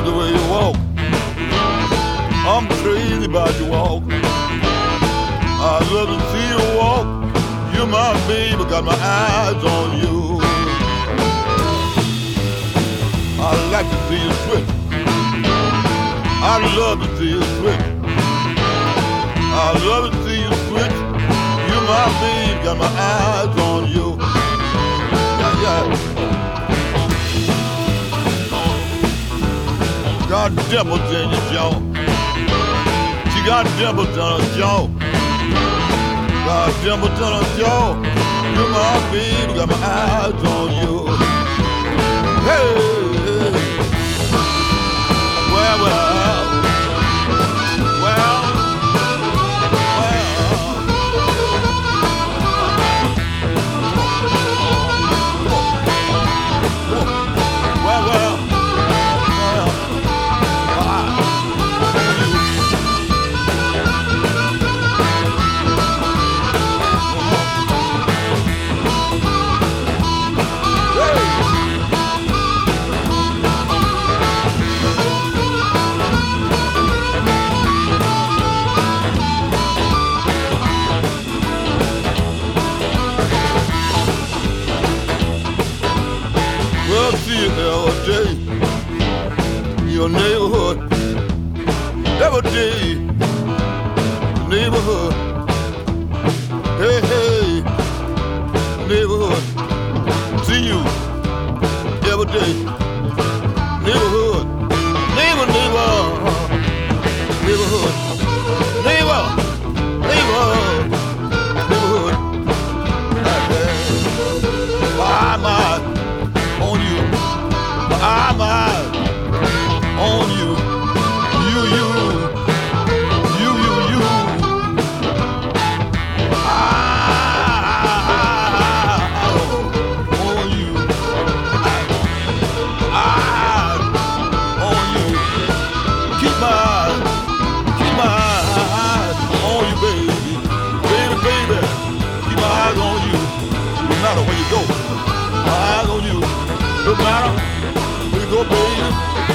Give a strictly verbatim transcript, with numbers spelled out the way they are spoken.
the way you walk. I'm crazy about your walk. I love to see you walk. You're my baby, got my eyes on you. I like to see you switch. I love to see you switch. I love to see you switch. You're my baby, got my eyes on you. Yeah, yeah. Got dimples in your jaw. She got dimples in her jaw. Got dimples in her jaw. You're my baby, got my eyes on you. Hey, well, well, well, well, well, well. Well, see you every day, your neighborhood, every day, neighborhood, hey, hey, neighborhood, see you every day, neighborhood, neighbor, neighbor, neighborhood, neighbor, neighbor, neighborhood, why am I on you? I'm out on you. You, you, you, you, you. I on you. I on you. Keep my eyes, keep my eyes on you, baby, baby, baby. Keep my eyes on you. No matter where you go, my eyes on you. No matter where you go, baby.